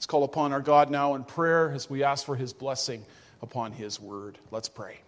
call upon our God now in prayer as we ask for his blessing upon his word. Let's pray.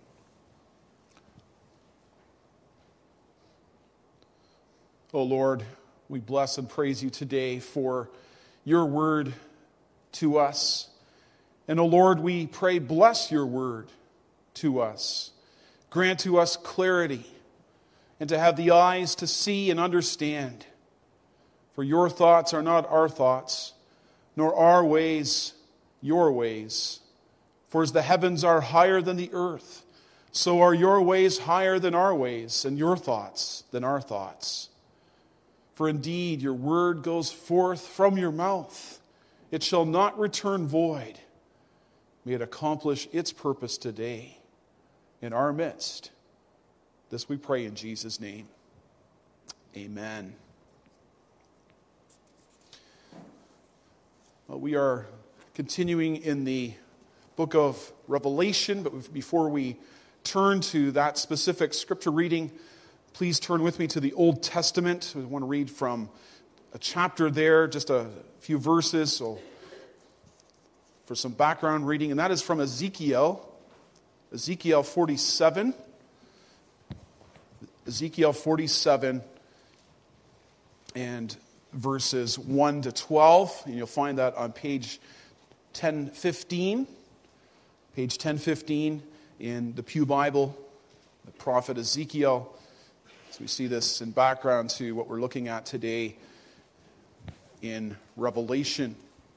Oh Lord, we bless and praise you today for your word to us. And oh Lord, we pray, bless your word to us. Grant to us clarity and to have the eyes to see and understand. For your thoughts are not our thoughts, nor our ways your ways. For as the heavens are higher than the earth, so are your ways higher than our ways, and your thoughts than our thoughts. For indeed your word goes forth from your mouth. It shall not return void. May it accomplish its purpose today in our midst. This we pray in Jesus' name. Amen. Well, we are continuing in the book of Revelation, but before we turn to that specific scripture reading, please turn with me to the Old Testament. We want to read from a chapter there, just a few verses, so for some background reading, and that is from Ezekiel 47. Ezekiel 47 and verses 1 to 12, and you'll find that on page 1015. Page 1015 in the Pew Bible, the prophet Ezekiel. So we see this in background to what we're looking at today in Revelation.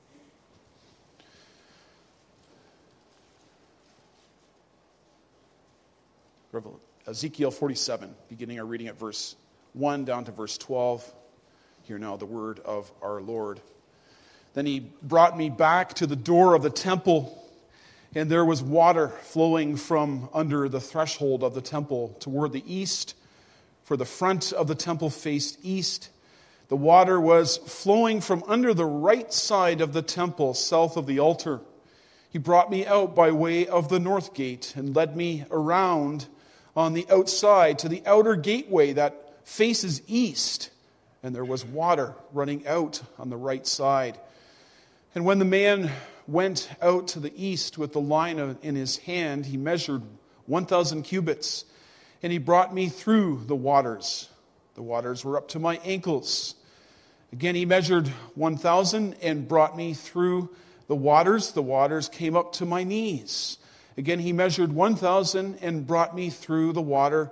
Ezekiel 47, beginning our reading at verse 1 down to verse 12. Hear now the word of our Lord. Then he brought me back to the door of the temple, and there was water flowing from under the threshold of the temple toward the east, for the front of the temple faced east. The water was flowing from under the right side of the temple, south of the altar. He brought me out by way of the north gate and led me around on the outside to the outer gateway that faces east. And there was water running out on the right side. And when the man went out to the east with the line in his hand, he measured 1,000 cubits. And he brought me through the waters. The waters were up to my ankles. Again, he measured 1,000 and brought me through the waters. The waters came up to my knees. Again, he measured 1,000 and brought me through the water.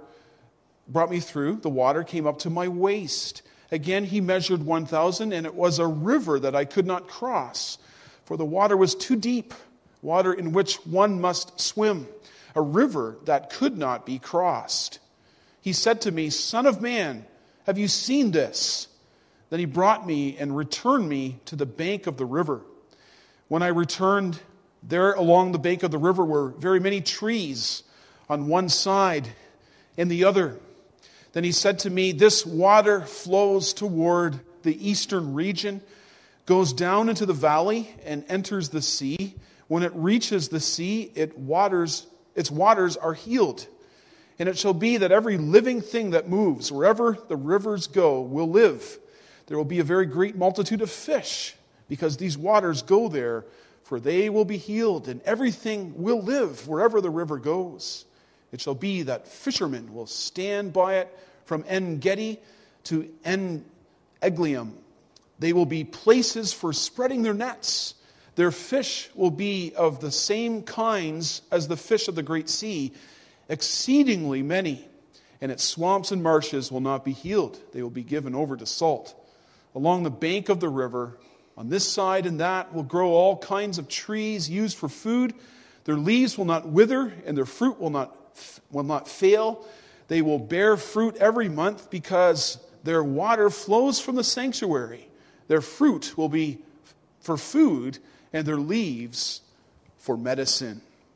The water came up to my waist. Again, he measured 1,000, and it was a river that I could not cross, for the water was too deep, water in which one must swim, a river that could not be crossed. He said to me, Son of man, have you seen this? Then he brought me and returned me to the bank of the river. When I returned, there along the bank of the river were very many trees on one side and the other. Then he said to me, This water flows toward the eastern region, goes down into the valley, and enters the sea. When it reaches the sea, its waters are healed. And it shall be that every living thing that moves, wherever the rivers go, will live. There will be a very great multitude of fish, because these waters go there, for they will be healed, and everything will live wherever the river goes. It shall be that fishermen will stand by it from En Gedi to En Eglaim. They will be places for spreading their nets. Their fish will be of the same kinds as the fish of the great sea, exceedingly many. And its swamps and marshes will not be healed. They will be given over to salt. Along the bank of the river, on this side and that, will grow all kinds of trees used for food. Their leaves will not wither, and their fruit will not fail. They will bear fruit every month, because their water flows from the sanctuary. Their fruit will be for food, and their leaves for medicine.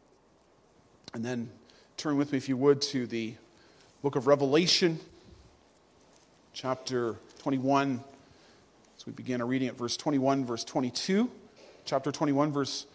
And then turn with me, if you would, to the book of Revelation, chapter 21. So we begin our reading at verse 21, verse 22. Chapter 21, verse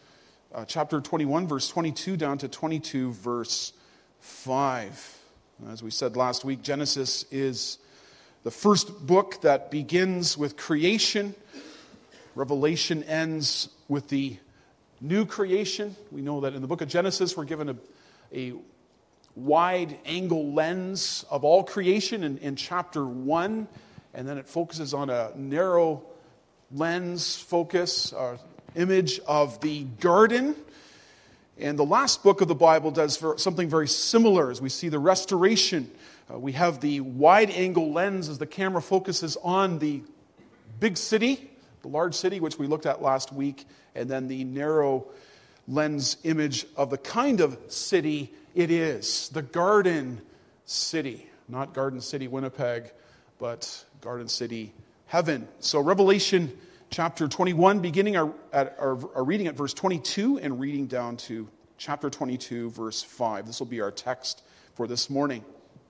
22 down to 22, verse 5. As we said last week, Genesis is the first book that begins with creation. Revelation ends with the new creation. We know that in the book of Genesis, we're given a wide-angle lens of all creation in chapter 1, and then it focuses on a narrow lens focus, image of the garden. And the last book of the Bible does something very similar as we see the restoration. We have the wide-angle lens as the camera focuses on the big city, the large city, which we looked at last week, and then the narrow lens image of the kind of city it is, the Garden City. Not Garden City, Winnipeg, but Garden City, Heaven. So Revelation chapter 21, beginning our reading at verse 22 and reading down to chapter 22, verse 5. This will be our text for this morning.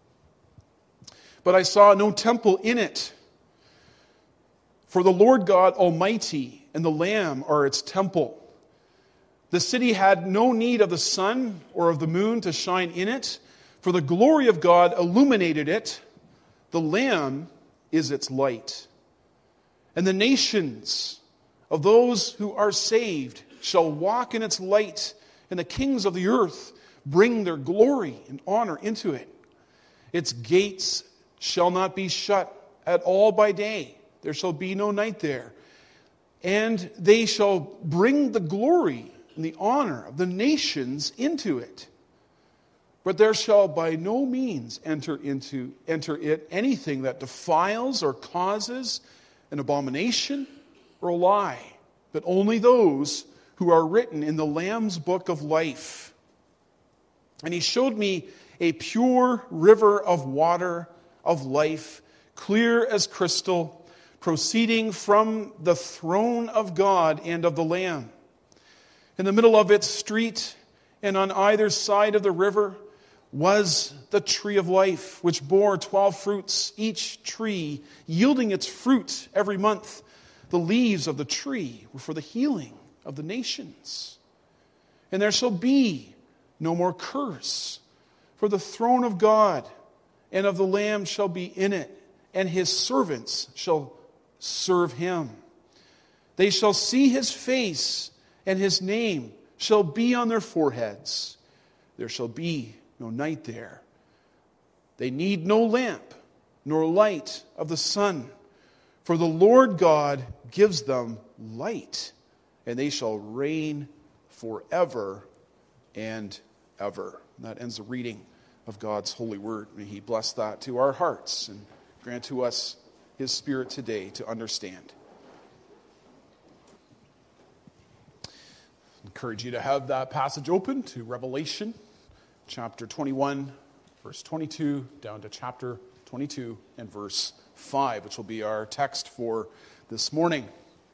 But I saw no temple in it, for the Lord God Almighty and the Lamb are its temple. The city had no need of the sun or of the moon to shine in it, for the glory of God illuminated it. The Lamb is its light. And the nations of those who are saved shall walk in its light, and the kings of the earth bring their glory and honor into it. Its gates shall not be shut at all by day. There shall be no night there. And they shall bring the glory and the honor of the nations into it. But there shall by no means enter it anything that defiles or causes an abomination or a lie, but only those who are written in the Lamb's book of life. And he showed me a pure river of water of life, clear as crystal, proceeding from the throne of God and of the Lamb. In the middle of its street and on either side of the river was the tree of life, which bore 12 fruits, each tree yielding its fruit every month. The leaves of the tree were for the healing of the nations. And there shall be no more curse, for the throne of God and of the Lamb shall be in it, and his servants shall serve him. They shall see his face, and his name shall be on their foreheads. There shall be no night there. They need no lamp, nor light of the sun, for the Lord God gives them light, and they shall reign forever and ever. And that ends the reading of God's holy word. May he bless that to our hearts and grant to us his Spirit today to understand. I encourage you to have that passage open to Revelation chapter 21, verse 22, down to chapter 22 and verse 5, which will be our text for this morning.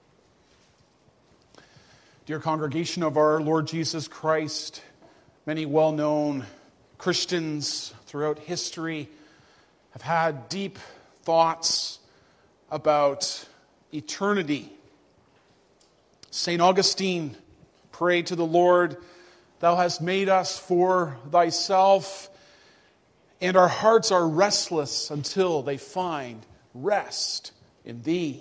Dear congregation of our Lord Jesus Christ, many well-known Christians throughout history have had deep thoughts about eternity. St. Augustine prayed to the Lord, "Thou hast made us for thyself, and our hearts are restless until they find rest in thee."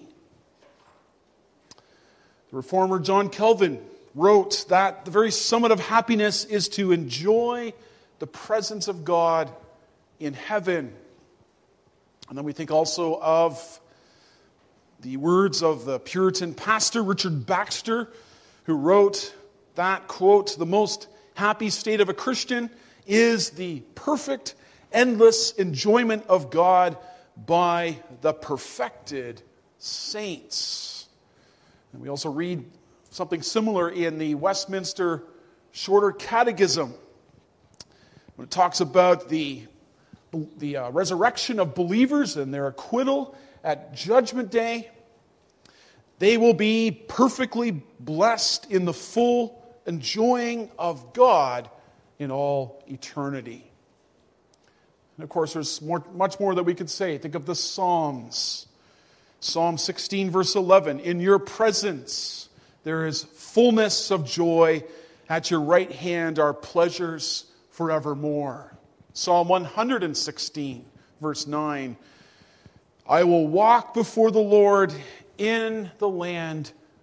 The reformer John Calvin wrote that the very summit of happiness is to enjoy the presence of God in heaven. And then we think also of the words of the Puritan pastor Richard Baxter, who wrote that, quote, "The most happy state of a Christian is the perfect, endless enjoyment of God by the perfected saints." And we also read something similar in the Westminster Shorter Catechism, when it talks about the resurrection of believers and their acquittal at Judgment Day. They will be perfectly blessed in the full enjoying of God in all eternity. And of course, there's much more that we could say. Think of the Psalms. Psalm 16, verse 11. "In your presence there is fullness of joy. At your right hand are pleasures forevermore." Psalm 116, verse 9. "I will walk before the Lord in the land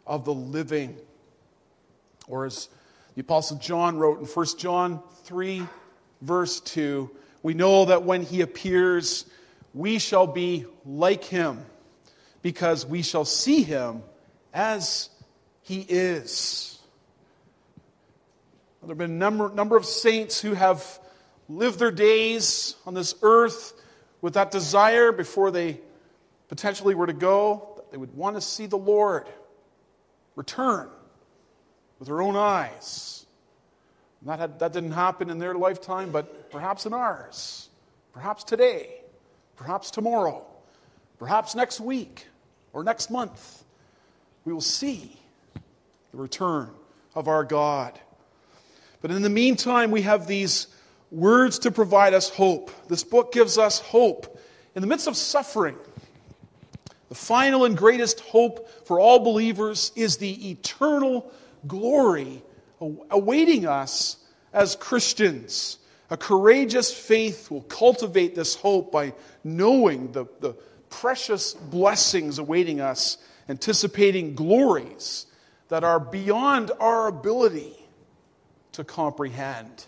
of the living. Or as the Apostle John wrote in 1 John 3, verse 2, we know that when he appears, we shall be like him, because we shall see him as he is. There have been a number of saints who have lived their days on this earth with that desire before they potentially were to go, that they would want to see the Lord return with their own eyes. That didn't happen in their lifetime, but perhaps in ours. Perhaps today. Perhaps tomorrow. Perhaps next week or next month. We will see the return of our God. But in the meantime, we have these words to provide us hope. This book gives us hope in the midst of suffering. The final and greatest hope for all believers is the eternal glory awaiting us as Christians. A courageous faith will cultivate this hope by knowing the precious blessings awaiting us, anticipating glories that are beyond our ability to comprehend.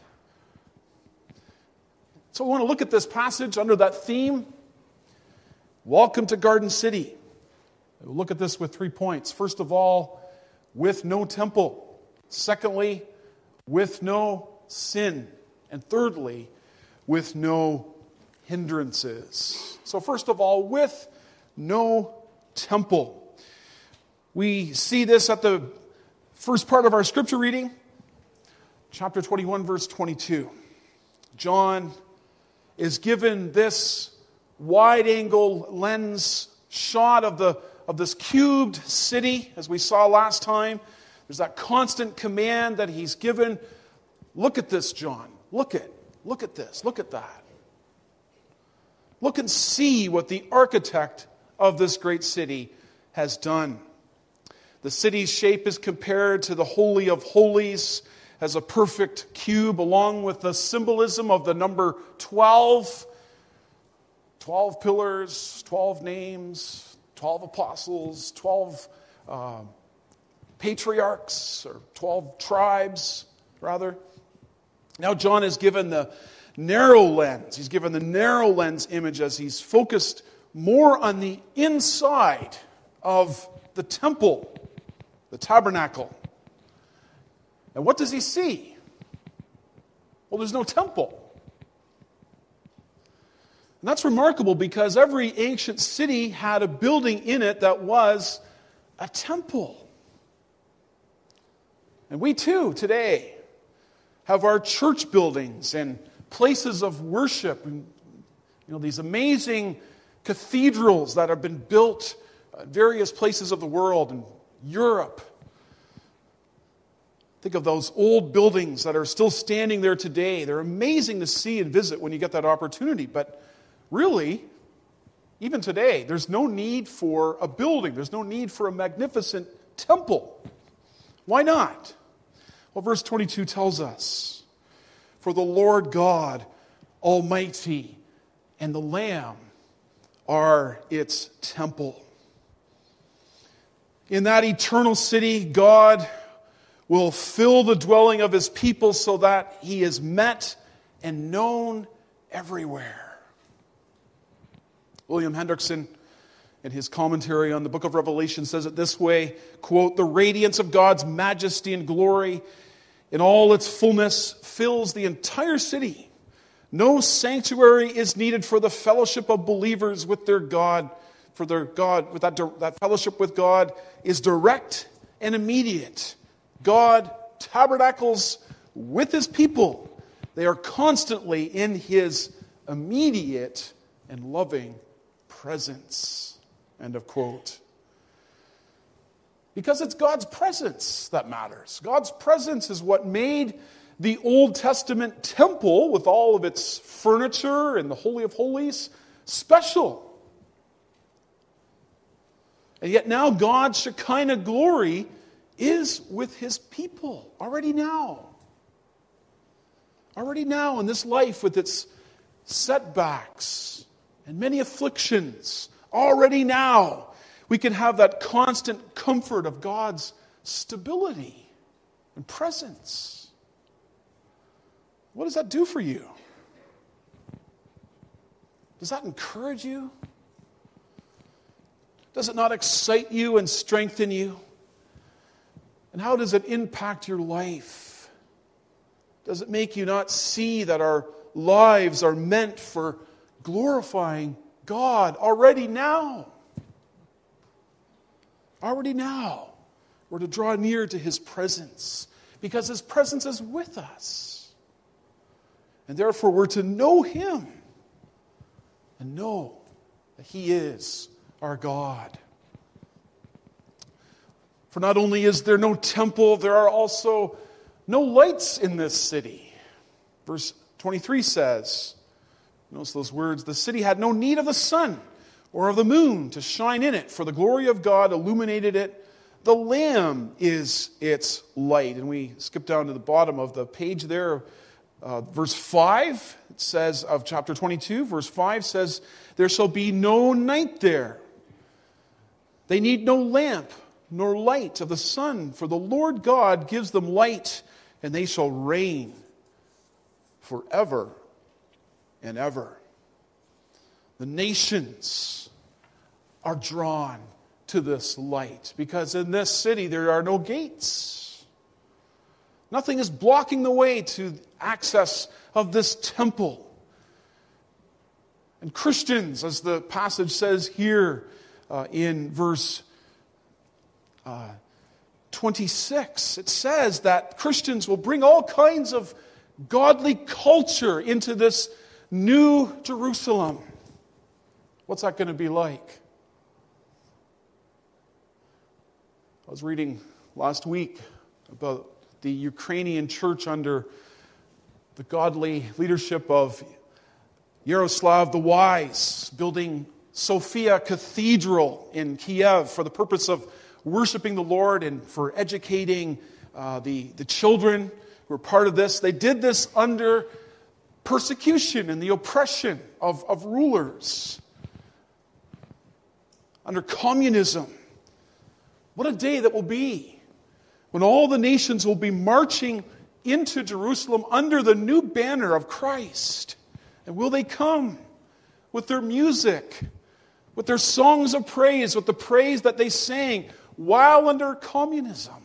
So we want to look at this passage under that theme. Welcome to Garden City. We'll look at this with 3 points. First of all, with no temple. Secondly, with no sin. And thirdly, with no hindrances. So first of all, with no temple. We see this at the first part of our scripture reading, chapter 21, verse 22. John is given this wide-angle lens shot of this cubed city, as we saw last time. There's that constant command that he's given. Look at this, John. Look at this. Look at that. Look and see what the architect of this great city has done. The city's shape is compared to the Holy of Holies as a perfect cube, along with the symbolism of the number 12. 12 pillars, 12 names, 12 apostles, 12 patriarchs, or 12 tribes, rather. Now John is given the narrow lens. He's given the narrow lens image as he's focused more on the inside of the temple, the tabernacle. And what does he see? Well, there's no temple. And that's remarkable because every ancient city had a building in it that was a temple. And we too, today, have our church buildings and places of worship. And, these amazing cathedrals that have been built in various places of the world, in Europe. Think of those old buildings that are still standing there today. They're amazing to see and visit when you get that opportunity. But really, even today, there's no need for a building. There's no need for a magnificent temple. Why not? Well, verse 22 tells us, "For the Lord God Almighty and the Lamb are its temple." In that eternal city, God will fill the dwelling of his people so that he is met and known everywhere. William Hendrickson, in his commentary on the book of Revelation, says it this way, quote, "The radiance of God's majesty and glory in all its fullness fills the entire city. No sanctuary is needed for the fellowship of believers with their God, for their God, with that fellowship with God is direct and immediate. God tabernacles with his people. They are constantly in his immediate and loving presence." End of quote. Because it's God's presence that matters. God's presence is what made the Old Testament temple, with all of its furniture and the Holy of Holies, special. And yet now God's Shekinah glory is with his people already now. Already now in this life with its setbacks and many afflictions. Already now We can have that constant comfort of God's stability and presence. What does that do for you? Does that encourage you? Does it not excite you and strengthen you? And how does it impact your life? Does it make you not see that our lives are meant for glorifying God already now? Already now. We're to draw near to His presence because His presence is with us. And therefore we're to know Him and know that He is our God. For not only is there no temple, there are also no lights in this city. Verse 23 says, notice those words, the city had no need of the sun or of the moon to shine in it, for the glory of God illuminated it. The Lamb is its light. And we skip down to the bottom of the page there. Verse 5, it says, of chapter 22, verse 5 says, there shall be no night there. They need no lamp nor light of the sun, for the Lord God gives them light, and they shall reign forever and ever. The nations are drawn to this light because in this city there are no gates. Nothing is blocking the way to access of this temple. And Christians, as the passage says here in verse 26, it says that Christians will bring all kinds of godly culture into this new Jerusalem. What's that going to be like? I was reading last week about the Ukrainian church under the godly leadership of Yaroslav the Wise, building Sophia Cathedral in Kiev for the purpose of worshiping the Lord and for educating the children who were part of this. They did this under persecution and the oppression of rulers, under communism. What a day that will be when all the nations will be marching into Jerusalem under the new banner of Christ. And will they come with their music, with their songs of praise, with the praise that they sang while under communism?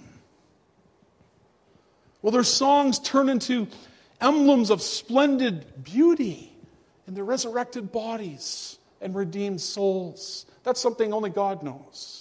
Will their songs turn into emblems of splendid beauty in their resurrected bodies and redeemed souls? That's something only God knows.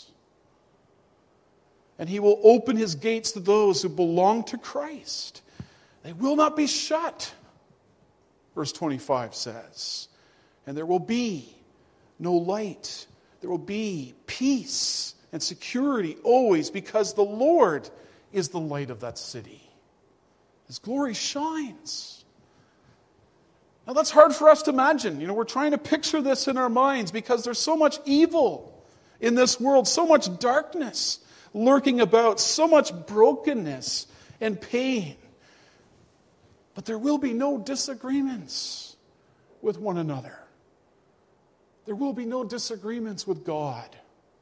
And He will open His gates to those who belong to Christ. They will not be shut, verse 25 says. And there will be no light. There will be peace and security always, because the Lord is the light of that city. His glory shines. Now that's hard for us to imagine. We're trying to picture this in our minds because there's so much evil in this world, so much darkness lurking about, so much brokenness and pain. But there will be no disagreements with one another. There will be no disagreements with God.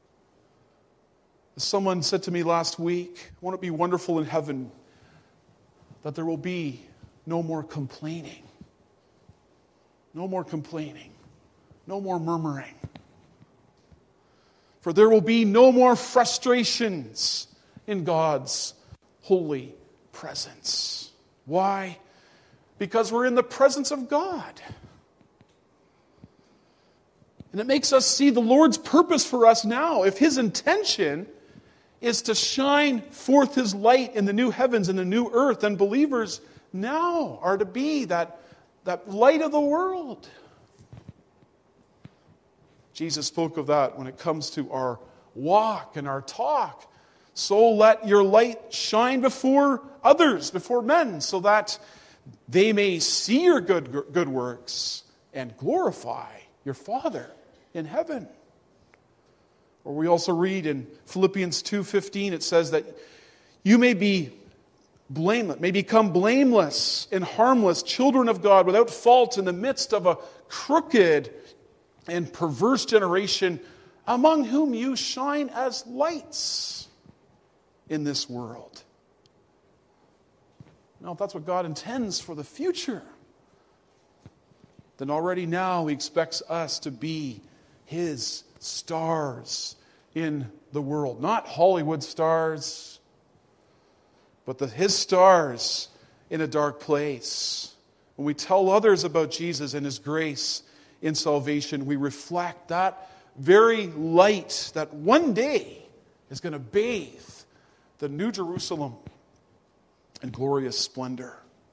As someone said to me last week, won't it be wonderful in heaven that there will be no more complaining? No more complaining. No more murmuring. For there will be no more frustrations in God's holy presence. Why? Because we're in the presence of God. And it makes us see the Lord's purpose for us now. If His intention is to shine forth His light in the new heavens and the new earth, then believers now are to be that light of the world. Jesus spoke of that when it comes to our walk and our talk. So let your light shine before others, before men, so that they may see your good works and glorify your Father in heaven. Or we also read in Philippians 2:15, it says that you may be blameless, may become blameless and harmless children of God without fault in the midst of a crooked and perverse generation, among whom you shine as lights in this world. Now, if that's what God intends for the future, then already now He expects us to be His stars in the world. Not Hollywood stars, but His stars in a dark place. When we tell others about Jesus and His grace in salvation, we reflect that very light that one day is going to bathe the New Jerusalem in glorious splendor.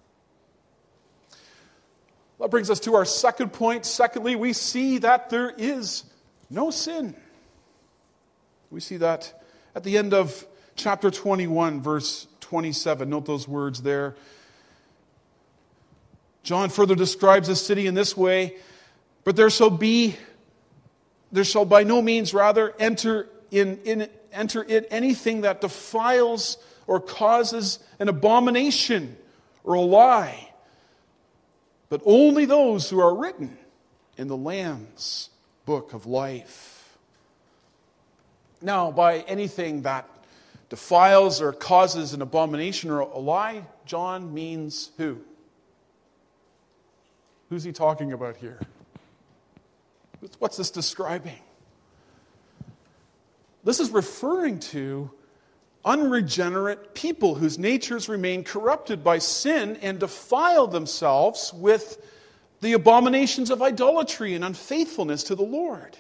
That brings us to our second point. Secondly, we see that there is no sin. We see that at the end of chapter 21, verse 27. Note those words there. John further describes the city in this way, but there shall by no means enter in anything that defiles or causes an abomination or a lie, but only those who are written in the Lamb's book of life. Now, by anything that defiles or causes an abomination or a lie, John means who? Who's he talking about here? What's this describing? This is referring to unregenerate people whose natures remain corrupted by sin and defile themselves with the abominations of idolatry and unfaithfulness to the Lord.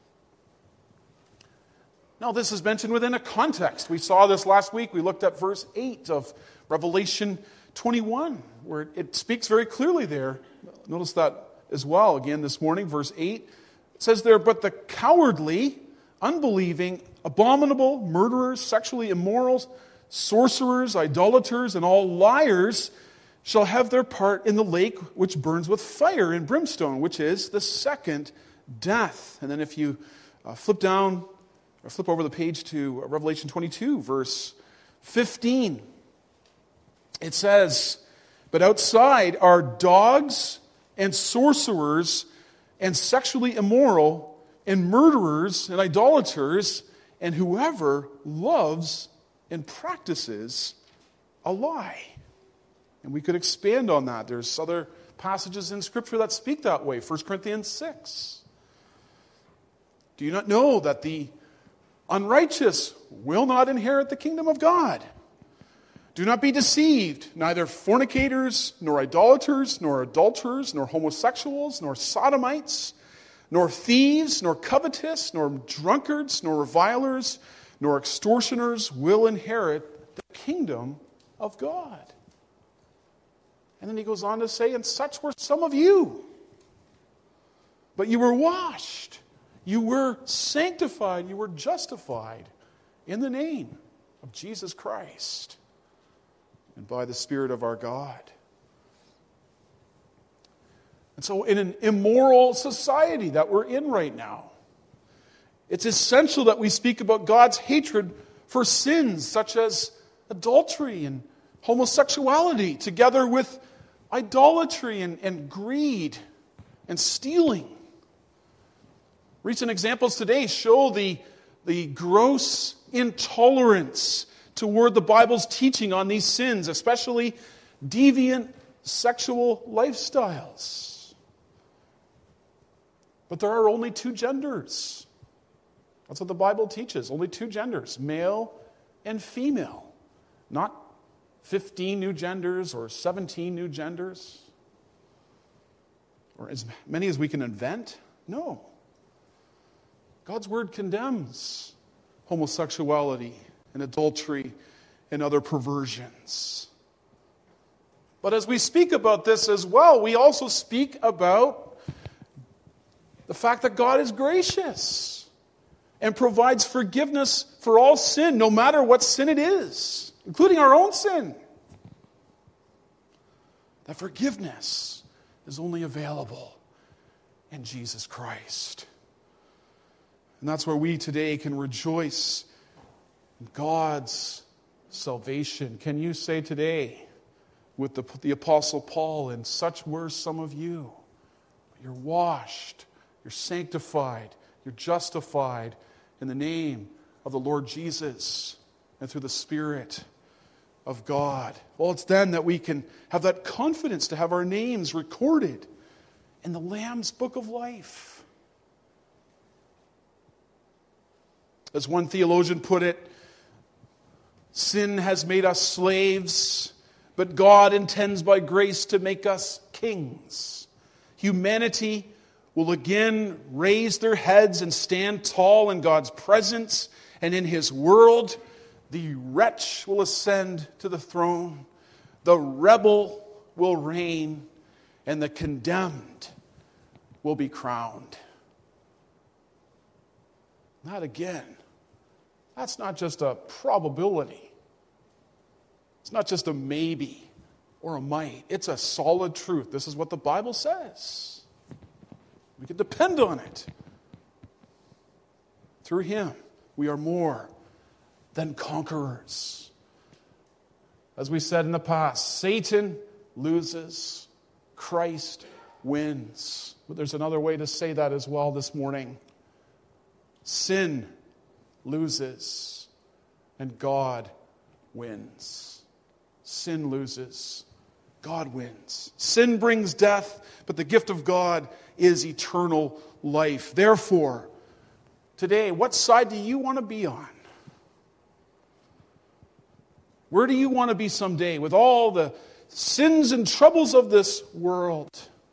Now, this is mentioned within a context. We saw this last week. We looked at verse 8 of Revelation 21, where it speaks very clearly there. Notice that as well again this morning, verse 8. It says there, but the cowardly, unbelieving, abominable, murderers, sexually immoral, sorcerers, idolaters, and all liars shall have their part in the lake which burns with fire and brimstone, which is the second death. And then if you flip over the page to Revelation 22, verse 15, it says, but outside are dogs and sorcerers and sexually immoral and murderers and idolaters and whoever loves and practices a lie. And we could expand on that. There's other passages in Scripture that speak that way. 1 Corinthians 6. Do you not know that the unrighteous will not inherit the kingdom of God? Do not be deceived. Neither fornicators, nor idolaters, nor adulterers, nor homosexuals, nor sodomites, nor thieves, nor covetous, nor drunkards, nor revilers, nor extortioners will inherit the kingdom of God. And then he goes on to say, and such were some of you. But you were washed, you were sanctified, you were justified in the name of Jesus Christ and by the Spirit of our God. And so in an immoral society that we're in right now, it's essential that we speak about God's hatred for sins such as adultery and homosexuality, together with idolatry and greed and stealing. Recent examples today show the gross intolerance toward the Bible's teaching on these sins, especially deviant sexual lifestyles. But there are only two genders. That's what the Bible teaches. Only two genders, male and female. Not 15 new genders or 17 new genders. Or as many as we can invent. No. God's word condemns homosexuality and adultery and other perversions. But as we speak about this as well, we also speak about the fact that God is gracious and provides forgiveness for all sin, no matter what sin it is, including our own sin. That forgiveness is only available in Jesus Christ. And that's where we today can rejoice in God's salvation. Can you say today with the Apostle Paul, and such were some of you, you're washed, you're sanctified, You're justified in the name of the Lord Jesus and through the Spirit of God. Well, it's then that we can have that confidence to have our names recorded in the Lamb's book of life. As one theologian put it, sin has made us slaves, but God intends by grace to make us kings. Humanity will again raise their heads and stand tall in God's presence and in His world. The wretch will ascend to the throne, the rebel will reign, and the condemned will be crowned. Not again. That's not just a probability. It's not just a maybe or a might. It's a solid truth. This is what the Bible says. We can depend on it. Through Him, we are more than conquerors. As we said in the past, Satan loses, Christ wins. But there's another way to say that as well this morning. Sin loses, and God wins. Sin loses, God wins. Sin brings death, but the gift of God is eternal life. Therefore, today, what side do you want to be on? Where do you want to be someday with all the sins and troubles of this world?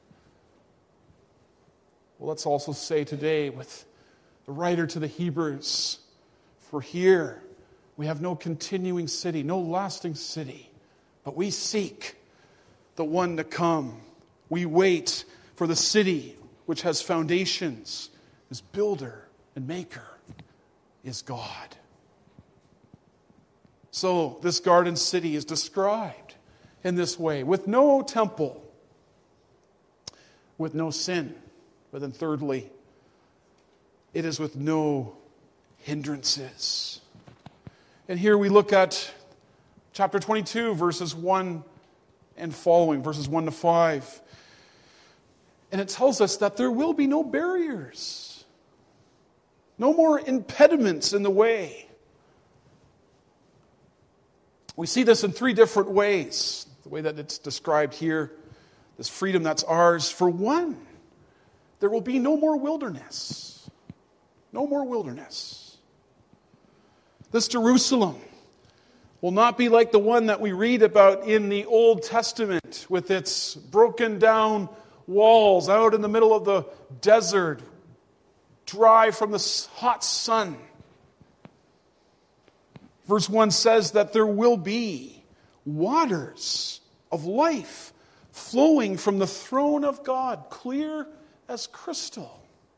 Well, let's also say today with the writer to the Hebrews, for here we have no continuing city, no lasting city, but we seek the one to come. We wait for the city which has foundations, whose builder and maker is God. So this garden city is described in this way, with no temple, with no sin. But then thirdly, it is with no hindrances. And here we look at chapter 22, verses 1 and following, verses 1 to 5. And it tells us that there will be no barriers, no more impediments in the way. We see this in three different ways, the way that it's described here, this freedom that's ours. For one, there will be no more wilderness. No more wilderness. This Jerusalem will not be like the one that we read about in the Old Testament with its broken down walls out in the middle of the desert, dry from the hot sun. Verse 1 says that there will be waters of life flowing from the throne of God, clear as crystal.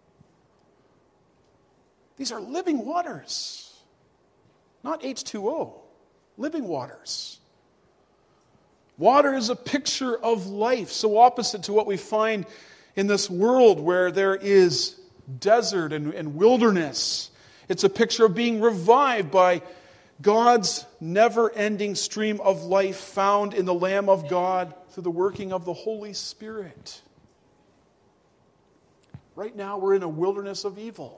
These are living waters, not H2O, living waters. Water is a picture of life, so opposite to what we find in this world where there is desert and wilderness. It's a picture of being revived by God's never-ending stream of life found in the Lamb of God through the working of the Holy Spirit. Right now we're in a wilderness of evil.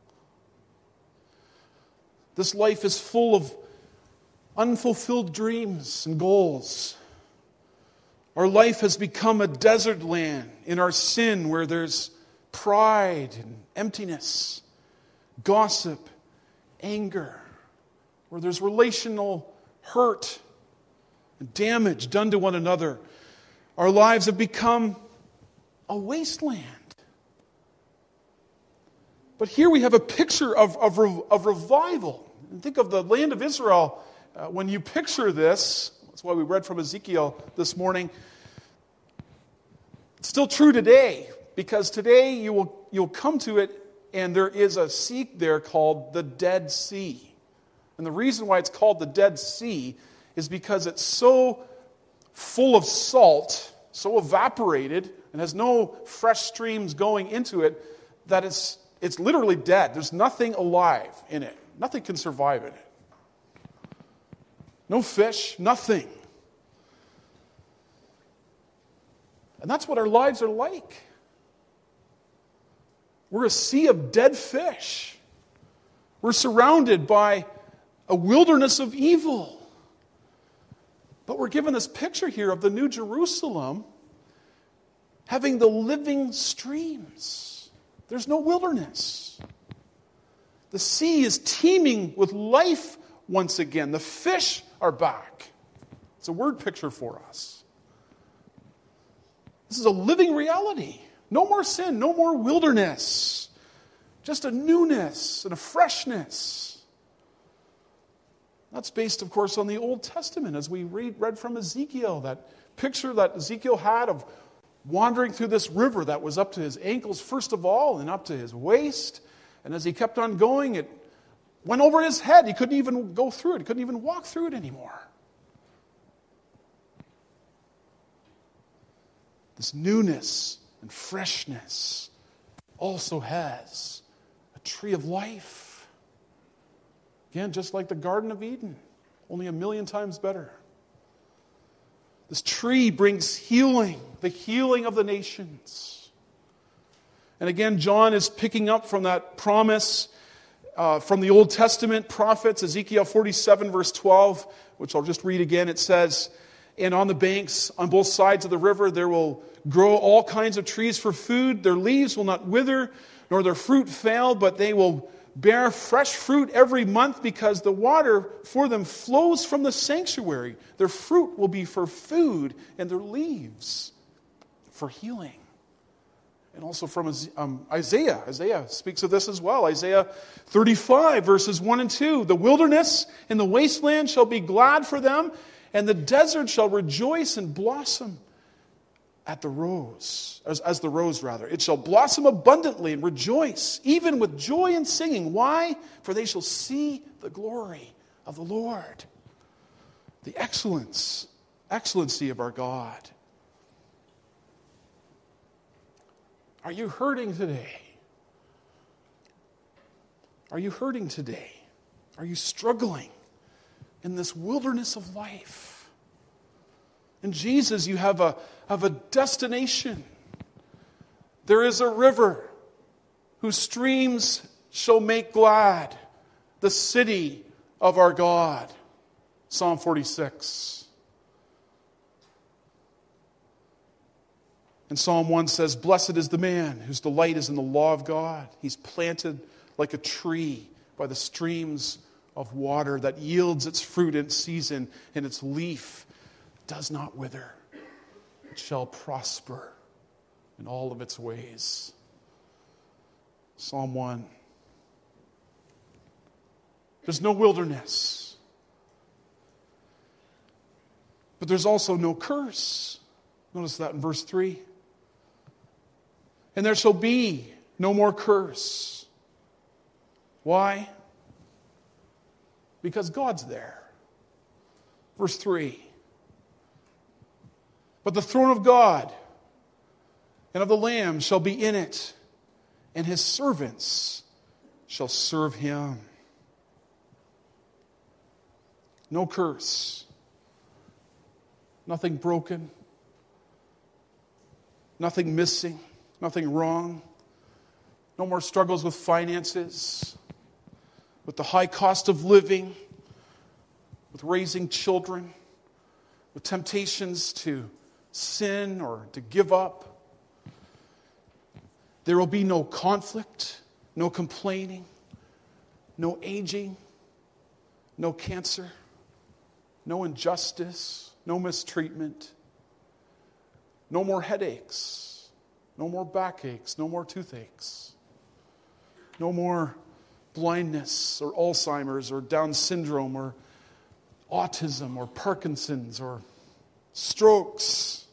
This life is full of unfulfilled dreams and goals. Our life has become a desert land in our sin where there's pride and emptiness, gossip, anger, where there's relational hurt and damage done to one another. Our lives have become a wasteland. But here we have a picture of revival. And think of the land of Israel. When you picture this, that's why we read from Ezekiel this morning. It's still true today, because today you'll come to it, and there is a sea there called the Dead Sea. And the reason why it's called the Dead Sea is because it's so full of salt, so evaporated, and has no fresh streams going into it, that it's literally dead. There's nothing alive in it. Nothing can survive in it. No fish, nothing. And that's what our lives are like. We're a sea of dead fish. We're surrounded by a wilderness of evil. But we're given this picture here of the New Jerusalem having the living streams. There's no wilderness. The sea is teeming with life once again. The fish are back. It's a word picture for us. This is a living reality. No more sin, no more wilderness. Just a newness and a freshness. That's based, of course, on the Old Testament, as we read from Ezekiel, that picture that Ezekiel had of wandering through this river that was up to his ankles, first of all, and up to his waist. And as he kept on going, it went over his head. He couldn't even go through it. He couldn't even walk through it anymore. This newness and freshness also has a tree of life. Again, just like the Garden of Eden, only 1,000,000 times better. This tree brings healing, the healing of the nations. And again, John is picking up from that promise from the Old Testament prophets, Ezekiel 47, verse 12, which I'll just read again. It says, "And on the banks, on both sides of the river, there will grow all kinds of trees for food. Their leaves will not wither, nor their fruit fail, but they will bear fresh fruit every month, because the water for them flows from the sanctuary. Their fruit will be for food, and their leaves for healing." And also from Isaiah. Isaiah speaks of this as well. Isaiah 35, verses 1 and 2. "The wilderness and the wasteland shall be glad for them, and the desert shall rejoice and blossom at the rose, as the rose rather. It shall blossom abundantly and rejoice, even with joy and singing." Why? "For they shall see the glory of the Lord." The excellency of our God. Are you hurting today? Are you hurting today? Are you struggling in this wilderness of life? In Jesus, you have a destination. There is a river whose streams shall make glad the city of our God. Psalm 46. And Psalm 1 says, "Blessed is the man whose delight is in the law of God. He's planted like a tree by the streams of water that yields its fruit in season, and its leaf does not wither. It shall prosper in all of its ways." Psalm 1. There's no wilderness. But there's also no curse. Notice that in verse 3. "And there shall be no more curse." Why? Because God's there. Verse 3. "But the throne of God and of the Lamb shall be in it, and his servants shall serve him." No curse. Nothing broken. Nothing missing. Nothing wrong. No more struggles with finances, with the high cost of living, with raising children, with temptations to sin or to give up. There will be no conflict, no complaining, no aging, no cancer, no injustice, no mistreatment, no more headaches. No more backaches, no more toothaches. No more blindness or Alzheimer's or Down syndrome or autism or Parkinson's or strokes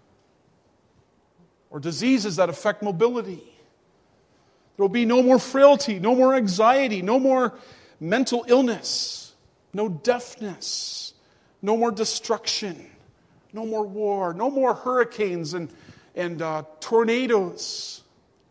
or diseases that affect mobility. There will be no more frailty, no more anxiety, no more mental illness, no deafness, no more destruction, no more war, no more hurricanes and tornadoes.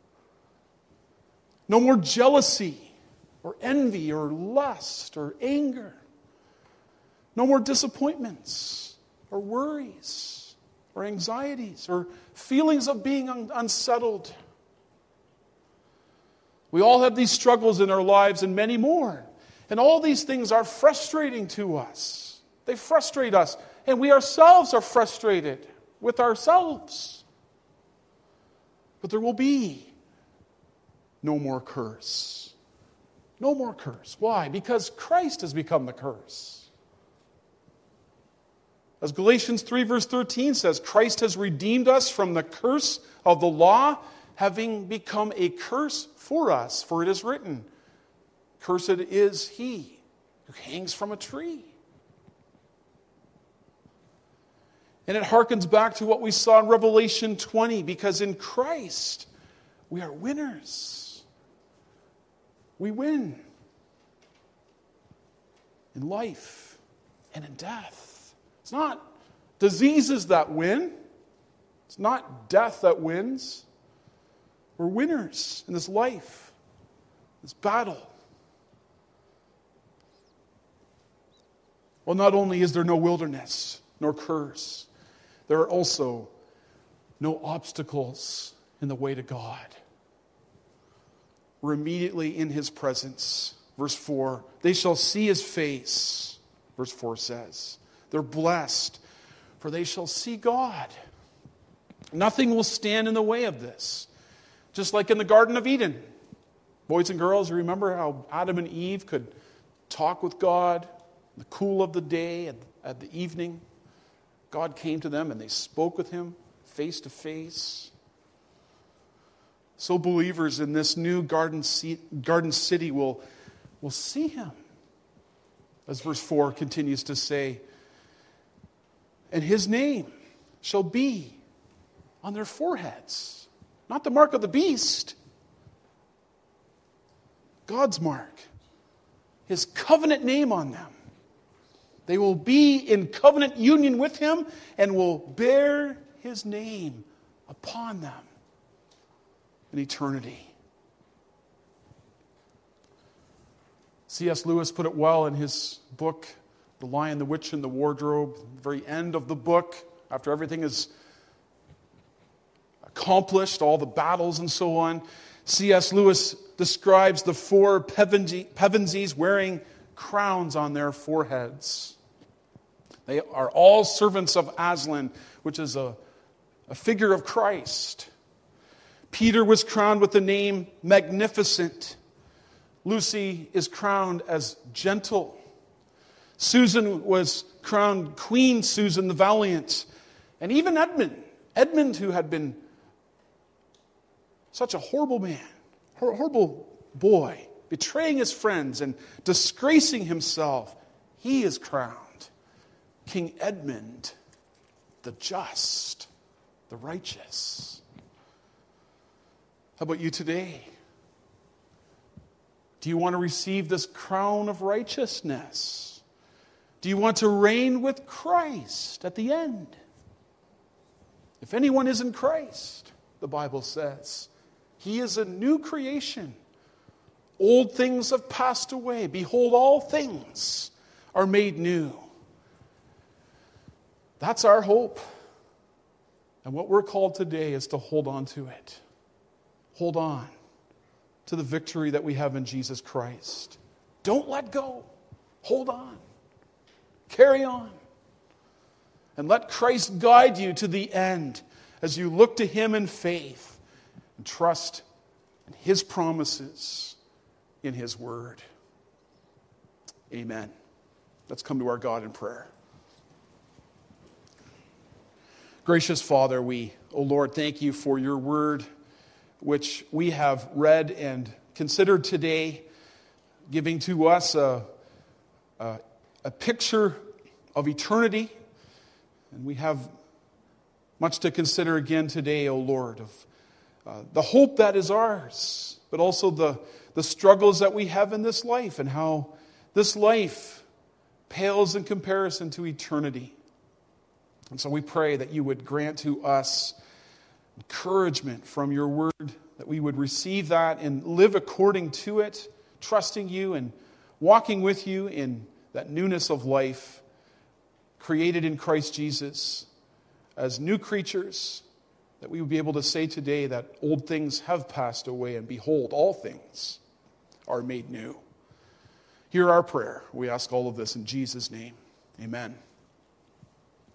No more jealousy or envy or lust or anger. No more disappointments or worries or anxieties or feelings of being unsettled. We all have these struggles in our lives and many more. And all these things are frustrating to us. They frustrate us. And we ourselves are frustrated with ourselves. But there will be no more curse. No more curse. Why? Because Christ has become the curse. As Galatians 3 verse 13 says, Christ has redeemed us from the curse of the law, having become a curse for us. For it is written, cursed is he who hangs from a tree. And it harkens back to what we saw in Revelation 20, because in Christ we are winners. We win in life and in death. It's not diseases that win. It's not death that wins. We're winners in this life, this battle. Well, not only is there no wilderness nor curse, there are also no obstacles in the way to God. We're immediately in his presence. Verse 4, they shall see his face. Verse 4 says, they're blessed, for they shall see God. Nothing will stand in the way of this. Just like in the Garden of Eden. Boys and girls, you remember how Adam and Eve could talk with God in the cool of the day and at the evening? God came to them and they spoke with him face to face. So believers in this new garden city will see him. As verse 4 continues to say, and his name shall be on their foreheads. Not the mark of the beast. God's mark. His covenant name on them. They will be in covenant union with him and will bear his name upon them in eternity. C.S. Lewis put it well in his book, The Lion, the Witch, and the Wardrobe. The very end of the book, after everything is accomplished, all the battles and so on, C.S. Lewis describes the four Pevensies wearing crowns on their foreheads. They are all servants of Aslan, which is a figure of Christ. Peter was crowned with the name Magnificent. Lucy is crowned as Gentle. Susan was crowned Queen Susan the Valiant. And even Edmund, who had been such a horrible man, horrible boy, betraying his friends and disgracing himself, he is crowned King Edmund, the just, the righteous. How about you today? Do you want to receive this crown of righteousness? Do you want to reign with Christ at the end? If anyone is in Christ, the Bible says, he is a new creation. Old things have passed away. Behold, all things are made new. That's our hope. And what we're called today is to hold on to it. Hold on to the victory that we have in Jesus Christ. Don't let go. Hold on. Carry on. And let Christ guide you to the end as you look to him in faith and trust in his promises in his word. Amen. Let's come to our God in prayer. Gracious Father, O Lord, thank you for your word, which we have read and considered today, giving to us a picture of eternity. And we have much to consider again today, O Lord, of the hope that is ours, but also the struggles that we have in this life and how this life pales in comparison to eternity. And so we pray that you would grant to us encouragement from your word, that we would receive that and live according to it, trusting you and walking with you in that newness of life created in Christ Jesus as new creatures that we would be able to say today that old things have passed away, and behold, all things are made new. Hear our prayer. We ask all of this in Jesus' name. Amen.